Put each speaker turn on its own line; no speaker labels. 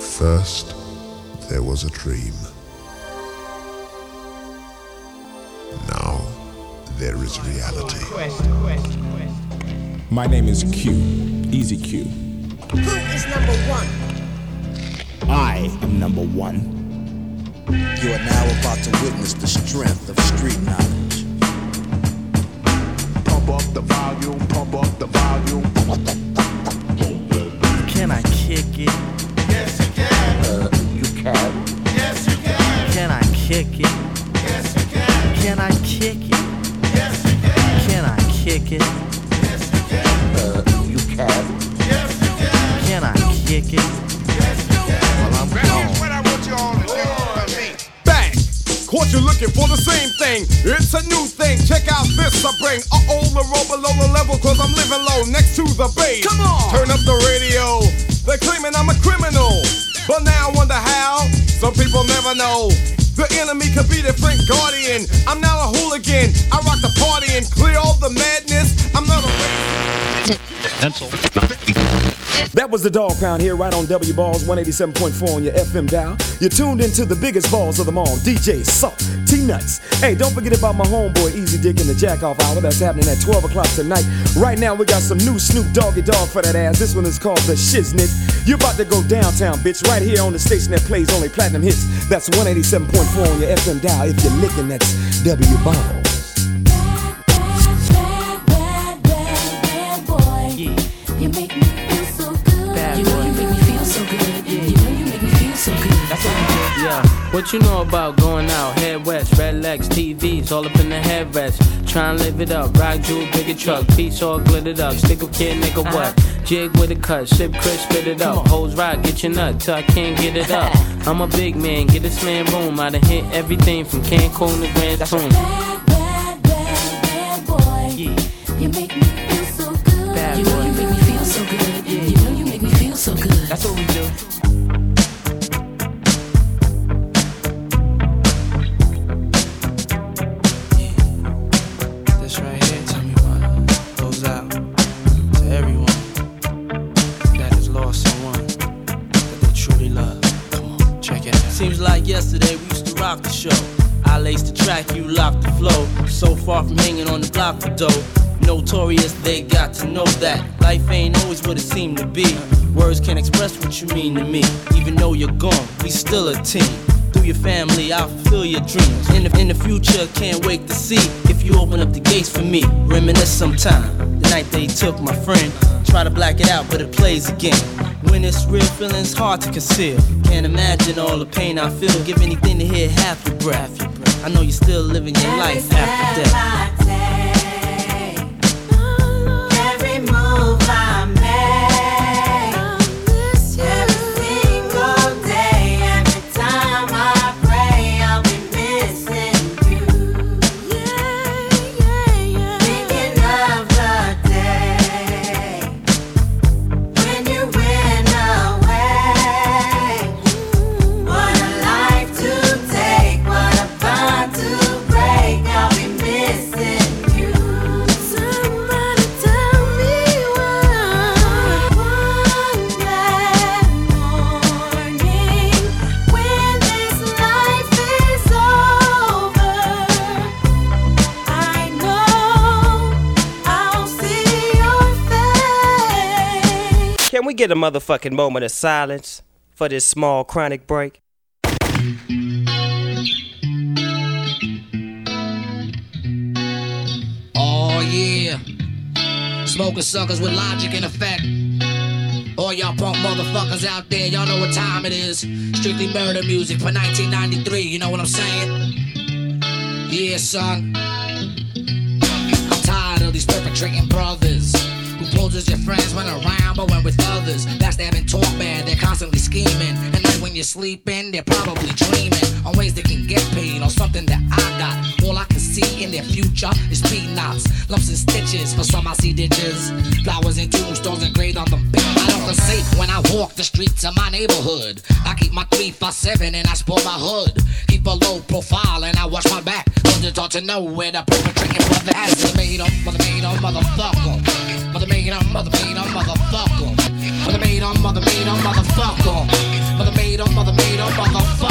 First, there was a dream. Now, there is reality.
My name is Q, Easy Q.
Who is number one?
I am number one.
You are now about to witness the strength of street knowledge.
Pump up the volume, pump up the volume.
Can I kick it?
Yes, you can.
You can.
Yes, you can.
Can I kick it?
Yes, you can.
Can I kick it?
Yes, you can.
Can I kick it?
Yes, you can.
You can.
Yes, you can.
Can I kick it?
Yes, you can.
Well, I'm
Here's
gone.
what I want you all to do for me.
Bang! Caught you looking for the same thing. It's a new thing. Check out this I bring. The roll below the level, cause I'm living low next to the base. Come on! Turn up the radio. They're claiming I'm a criminal. But now I wonder how. Some people never know. The enemy could be the Frank Guardian. I'm not a hooligan. I rock the party and clear all the madness. I'm not a
That was the Dog Pound here right on W Balls 187.4 on your FM dial. You're tuned into the biggest balls of them all, DJ Salt, T-Nuts. Hey, don't forget about my homeboy Easy Dick and the Jack Off Hour. That's happening at 12 o'clock tonight. Right now we got some new Snoop Doggy Dogg for that ass. This one is called The Shiznit. You're about to go downtown, bitch, right here on the station that plays only platinum hits. That's 187.4 on your FM dial. If you're licking, that's W Balls.
You make me feel so good. You know you make me feel so good. You know you make me feel so good.
That's what we do. Yeah. What you know about going out? Head west, red legs, TVs, all up in the headrest. Try and live it up. Rock jewel, bigger truck, piece all glittered up. Stick a kid, nigga, what? Jig with a cut, sip crisp, spit it up. Hoes rock, get your nut till I can't get it up. I'm a big man, get this man room. I done hit everything from Cancun to Grand Tune.
Bad boy.
Yeah.
You make me feel so good.
Bad
You know
boy.
you make me feel so good. You know you make me feel so good.
That's what we do.
This right here, tell me what goes out to everyone that has lost someone that they truly love. Come on, check it out.
Seems like yesterday we used to rock the show. I laced the track, you locked the flow. So far from hanging on the block for dough. Notorious, they got to know that life ain't always what it seemed to be. Words can't express what you mean to me. Even though you're gone, we still a team. Through your family, I'll fulfill your dreams. In the future, can't wait to see if you open up the gates for me. Reminisce sometime. The night they took my friend. Try to black it out, but it plays again. When it's real, feeling's hard to conceal. Can't imagine all the pain I feel. Give anything to hear half your breath. I know you're still living your life after death.
Can we get a motherfucking moment of silence for this small chronic break?
Oh yeah, smoking suckers with logic in effect. All y'all punk motherfuckers out there, y'all know what time it is. Strictly murder music for 1993, you know what I'm saying? Yeah, son. I'm tired of these perpetrating brothers who pose as your friends when around, but when with others, backstabbing, talk bad, they're constantly scheming. And night when you're sleeping, they're probably dreaming on ways they can get paid on something that I got. All I can see in their future is peanuts, lumps and stitches. For some I see ditches, flowers and tombstones engraved on them. I don't feel safe when I walk the streets of my neighborhood. I keep my 357 and I sport my hood. Keep a low profile and I watch my back. Don't talk to know where the perpetrating brother has. Mother made 'em, motherfucker. Mother made 'em, motherfucker. Mother made 'em, motherfucker. Mother made motherfucker.